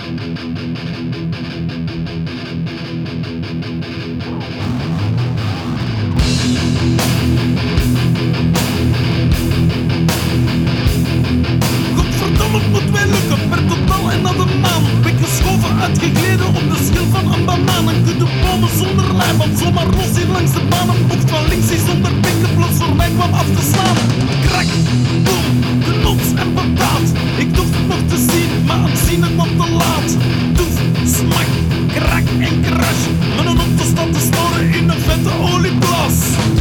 Godverdomme, het moet mij lukken, per totaal en naar de maan. Weggeschoven, uitgegleden op de schil van een banaan. Een kudde bomen zonder lijband, zomaar los hier langs de baan. Een bocht van links die zonder pinken plots voor mij kwam af te slaan. Krak, boom, genots en pataat. Ik dacht het nog te zien, maar aan het zien het kwam te laat. Toef, smak, krak en crash. Met een auto staat te storen in een vette olieplas.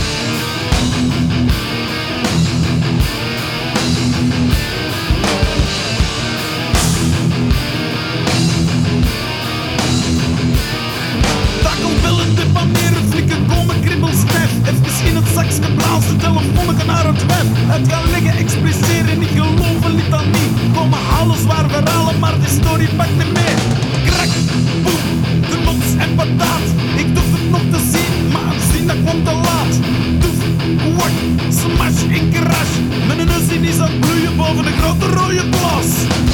Takelbellen, depaneren, flikken, komen, kribbel, stijf. Even in het zakje blazen, telefoonnetje naar het wijf. Uit gaan liggen, expliceren, niet geloven, litanie. Komen halen, zwaar verhalen, maar die story pakt me mee. Krak, boem, genots en pataat. Ik durf het nog te zien, maar aan zien dat kwam te laat. Doef, wak, smash en crash. Mijn neus is aan het bloeien boven de grote rode plas.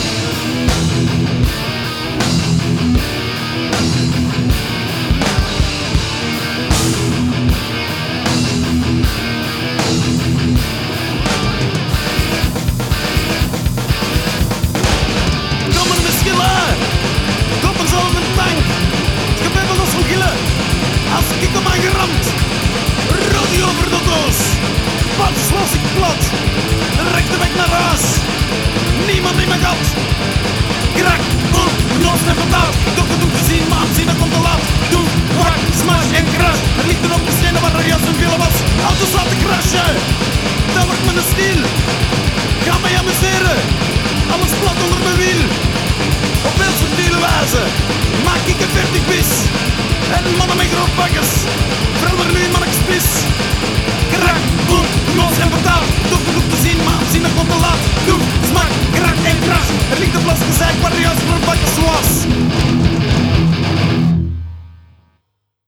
Als ik hem aangeramd, rodie over de doos. Wat sloos ik plat, rechte weg naar huis. Niemand in mijn gat. Krak, boom, knoos en pataat. Toch het te zien, maar aanzien dat komt te laat. Doe, wak, smash en crash. Er ligt een op de stenen waar er juist een file was. Auto's laten crashen, dat wordt mijn stil. Ga mij amuseren, alles plat onder mijn wiel. Op heel subtiele wijze maak ik een 40 bis. En mannen met grootbakkers, verander nu in mannekspis. Krak, boem, knoos en pataat. Toch genoeg te zien, maar aanzien dat komt te laat. Doe, smak, krak en crash. Er ligt een plas gezeik waar de juist grootbakkers was.